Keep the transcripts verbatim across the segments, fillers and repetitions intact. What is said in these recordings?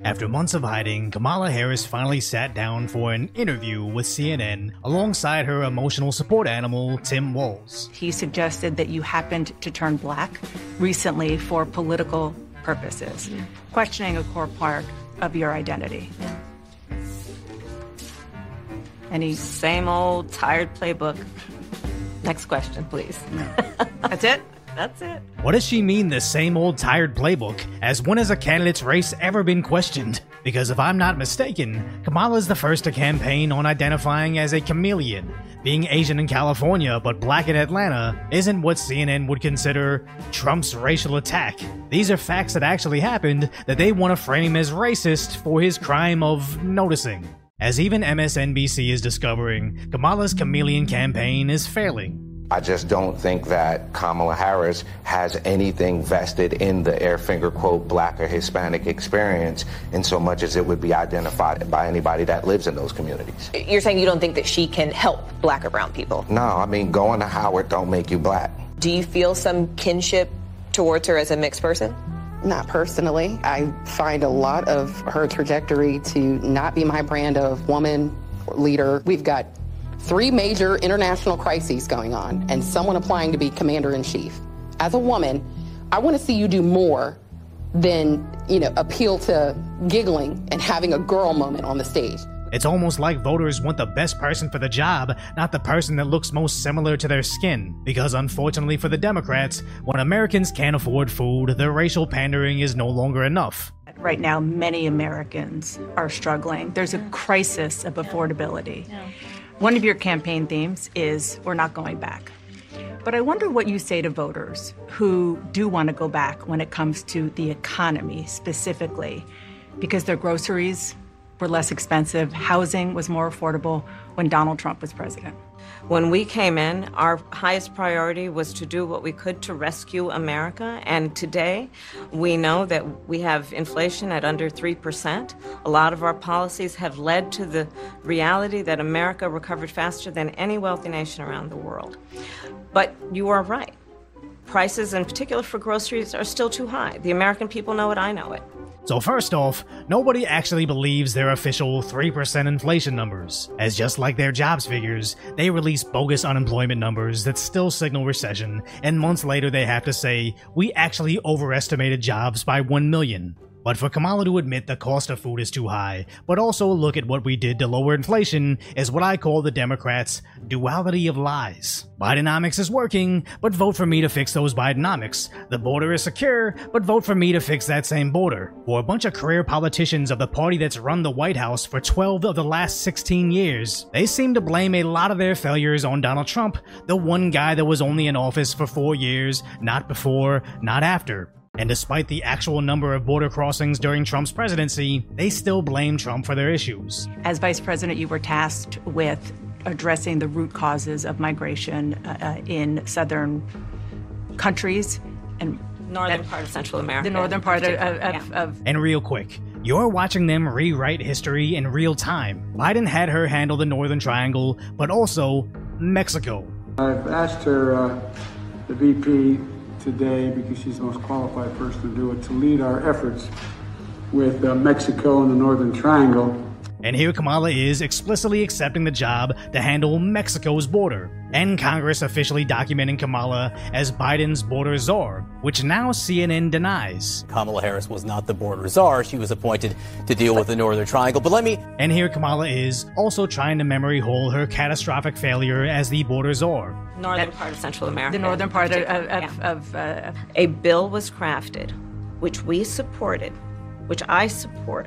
After months of hiding, Kamala Harris finally sat down for an interview with C N N alongside her emotional support animal, Tim Walz. He suggested that you happened to turn black recently for political purposes, questioning a core part of your identity. Any same old tired playbook. Next question, please. That's it? That's it. What does she mean, the same old tired playbook? As when has a candidate's race ever been questioned? Because if I'm not mistaken, Kamala's the first to campaign on identifying as a chameleon. Being Asian in California but black in Atlanta isn't what C N N would consider Trump's racial attack. These are facts that actually happened that they want to frame as racist for his crime of noticing. As even M S N B C is discovering, Kamala's chameleon campaign is failing. I just don't think that Kamala Harris has anything vested in the air finger quote black or Hispanic experience in so much as it would be identified by anybody that lives in those communities. You're saying you don't think that she can help black or brown people? No, I mean, going to Howard don't make you black. Do you feel some kinship towards her as a mixed person? Not personally. I find a lot of her trajectory to not be my brand of woman or leader. We've got three major international crises going on and someone applying to be commander-in-chief. As a woman, I want to see you do more than, you know, appeal to giggling and having a girl moment on the stage. It's almost like voters want the best person for the job, not the person that looks most similar to their skin. Because unfortunately for the Democrats, when Americans can't afford food, their racial pandering is no longer enough. Right now, many Americans are struggling. There's a crisis of affordability. One of your campaign themes is we're not going back. But I wonder what you say to voters who do want to go back when it comes to the economy specifically, because their groceries were less expensive, housing was more affordable when Donald Trump was president. When we came in, our highest priority was to do what we could to rescue America. And today, we know that we have inflation at under three percent. A lot of our policies have led to the reality that America recovered faster than any wealthy nation around the world. But you are right. Prices, in particular for groceries, are still too high. The American people know it, I know it. So first off, nobody actually believes their official three percent inflation numbers, as just like their jobs figures, they release bogus unemployment numbers that still signal recession, and months later they have to say, we actually overestimated jobs by one million. But for Kamala to admit the cost of food is too high, but also look at what we did to lower inflation, is what I call the Democrats' duality of lies. Bidenomics is working, but vote for me to fix those Bidenomics. The border is secure, but vote for me to fix that same border. For a bunch of career politicians of the party that's run the White House for twelve of the last sixteen years, they seem to blame a lot of their failures on Donald Trump, the one guy that was only in office for four years, not before, not after. And despite the actual number of border crossings during Trump's presidency, they still blame Trump for their issues. As vice president, you were tasked with addressing the root causes of migration uh, in southern countries and northern part of Central America. The northern part of, of, yeah. of... And real quick, you're watching them rewrite history in real time. Biden had her handle the Northern Triangle, but also Mexico. I've asked her, uh, the V P, today, because she's the most qualified person to do it, to lead our efforts with uh, Mexico and the Northern Triangle. And here Kamala is explicitly accepting the job to handle Mexico's border, and Congress officially documenting Kamala as Biden's border czar, which now C N N denies. Kamala Harris was not the border czar. She was appointed to deal with the Northern Triangle. But let me... And here Kamala is also trying to memory hole her catastrophic failure as the border czar. Northern that, part of Central America. The northern part of... of, yeah. of uh, A bill was crafted, which we supported, which I support.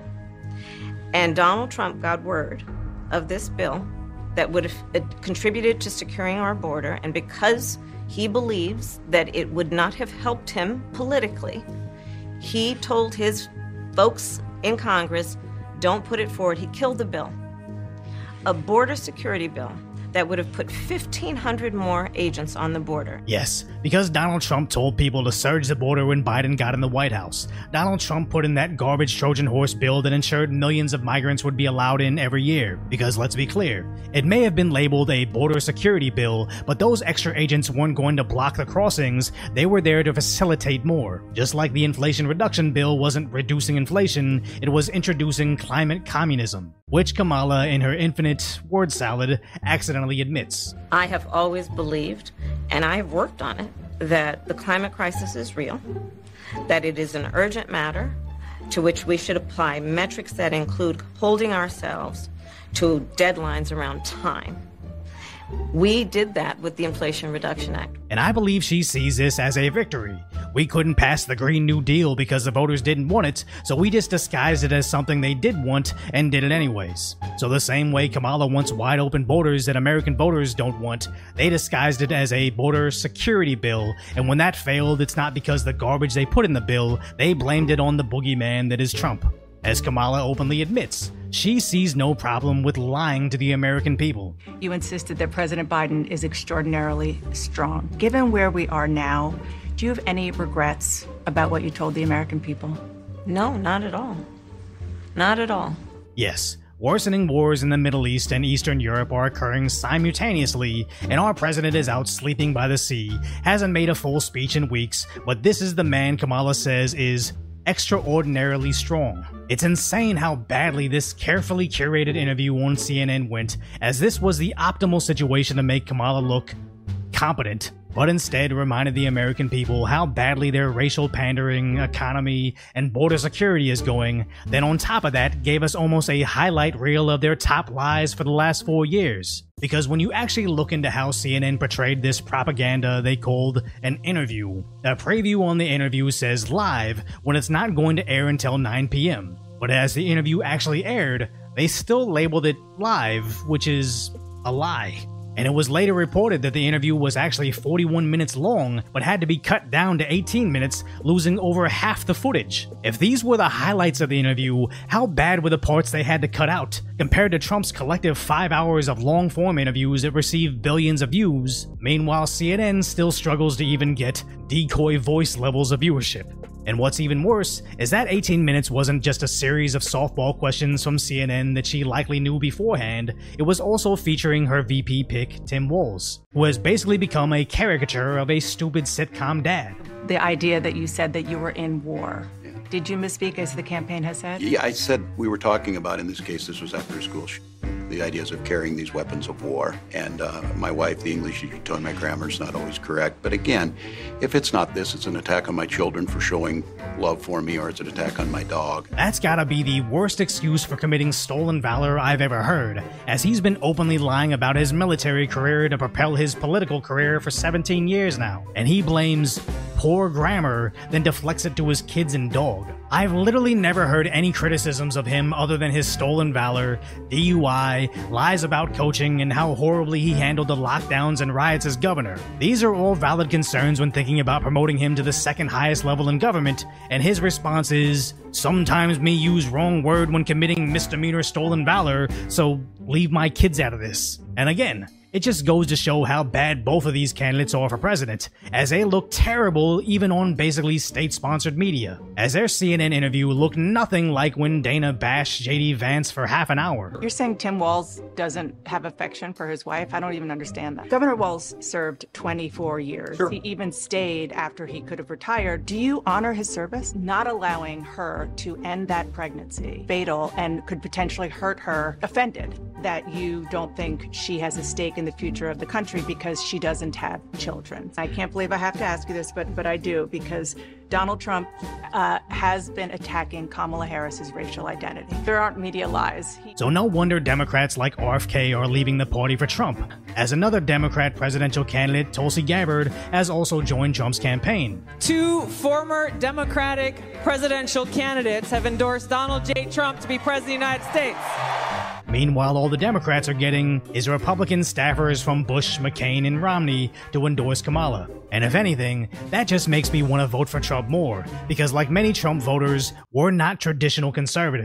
And Donald Trump got word of this bill that would have contributed to securing our border, and because he believes that it would not have helped him politically, he told his folks in Congress, don't put it forward. He killed the bill. A border security bill that would have put fifteen hundred more agents on the border. Yes, because Donald Trump told people to surge the border when Biden got in the White House. Donald Trump put in that garbage Trojan horse bill that ensured millions of migrants would be allowed in every year. Because let's be clear, it may have been labeled a border security bill, but those extra agents weren't going to block the crossings, they were there to facilitate more. Just like the Inflation Reduction Bill wasn't reducing inflation, it was introducing climate communism, which Kamala, in her infinite word salad, accidentally admits. I have always believed, and I have worked on it, that the climate crisis is real, that it is an urgent matter to which we should apply metrics that include holding ourselves to deadlines around time. We did that with the Inflation Reduction Act. And I believe she sees this as a victory. We couldn't pass the Green New Deal because the voters didn't want it, so we just disguised it as something they did want and did it anyways. So the same way Kamala wants wide open borders that American voters don't want, they disguised it as a border security bill, and when that failed, it's not because the garbage they put in the bill, they blamed it on the boogeyman that is Trump. As Kamala openly admits, she sees no problem with lying to the American people. You insisted that President Biden is extraordinarily strong. Given where we are now, do you have any regrets about what you told the American people? No, not at all. Not at all. Yes, worsening wars in the Middle East and Eastern Europe are occurring simultaneously, and our president is out sleeping by the sea, hasn't made a full speech in weeks, but this is the man Kamala says is extraordinarily strong. It's insane how badly this carefully curated interview on C N N went, as this was the optimal situation to make Kamala look competent, but instead reminded the American people how badly their racial pandering, economy, and border security is going, then on top of that gave us almost a highlight reel of their top lies for the last four years. Because when you actually look into how C N N portrayed this propaganda they called an interview, the preview on the interview says live when it's not going to air until nine p m But as the interview actually aired, they still labeled it live, which is a lie. And it was later reported that the interview was actually forty-one minutes long, but had to be cut down to eighteen minutes, losing over half the footage. If these were the highlights of the interview, how bad were the parts they had to cut out, compared to Trump's collective five hours of long-form interviews that received billions of views? Meanwhile, C N N still struggles to even get decoy voice levels of viewership. And what's even worse is that eighteen minutes wasn't just a series of softball questions from C N N that she likely knew beforehand, it was also featuring her V P pick, Tim Walz, who has basically become a caricature of a stupid sitcom dad. The idea that you said that you were in war. Did you misspeak as the campaign has said? Yeah, I said we were talking about, in this case, this was after a school shooting, the ideas of carrying these weapons of war. And uh, my wife, the English teacher, told me my grammar's not always correct. But again, if it's not this, it's an attack on my children for showing love for me, or it's an attack on my dog. That's gotta be the worst excuse for committing stolen valor I've ever heard, as he's been openly lying about his military career to propel his political career for seventeen years now. And he blames poor grammar, then deflects it to his kids and dog. I've literally never heard any criticisms of him other than his stolen valor, D U I, lies about coaching, and how horribly he handled the lockdowns and riots as governor. These are all valid concerns when thinking about promoting him to the second highest level in government, and his response is, sometimes me use wrong word when committing misdemeanor stolen valor, so leave my kids out of this. And again, it just goes to show how bad both of these candidates are for president, as they look terrible even on basically state-sponsored media, as their C N N interview looked nothing like when Dana bashed J D Vance for half an hour. You're saying Tim Walz doesn't have affection for his wife? I don't even understand that. Governor Walz served twenty-four years. Sure. He even stayed after he could have retired. Do you honor his service? Not allowing her to end that pregnancy, fatal, and could potentially hurt her, offended that you don't think she has a stake in the future of the country because she doesn't have children. I can't believe I have to ask you this, but but I do, because Donald Trump uh, has been attacking Kamala Harris's racial identity. There aren't media lies. He- so no wonder Democrats like R F K are leaving the party for Trump, as another Democrat presidential candidate, Tulsi Gabbard, has also joined Trump's campaign. Two former Democratic presidential candidates have endorsed Donald J. Trump to be president of the United States. Meanwhile, all the Democrats are getting is Republican staffers from Bush, McCain, and Romney to endorse Kamala. And if anything, that just makes me want to vote for Trump more, because like many Trump voters, we're not traditional conservatives.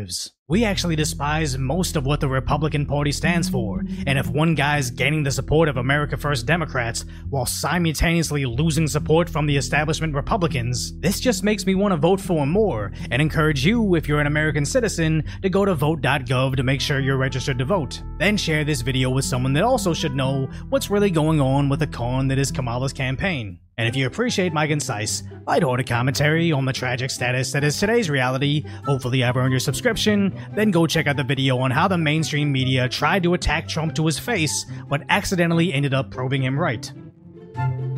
We actually despise most of what the Republican Party stands for, and if one guy's gaining the support of America First Democrats while simultaneously losing support from the establishment Republicans, this just makes me want to vote for him more, and encourage you, if you're an American citizen, to go to vote dot gov to make sure you're registered to vote. Then share this video with someone that also should know what's really going on with the con that is Kamala's campaign. And if you appreciate my concise, lighthearted commentary on the tragic status that is today's reality, hopefully I've earned your subscription, then go check out the video on how the mainstream media tried to attack Trump to his face, but accidentally ended up proving him right.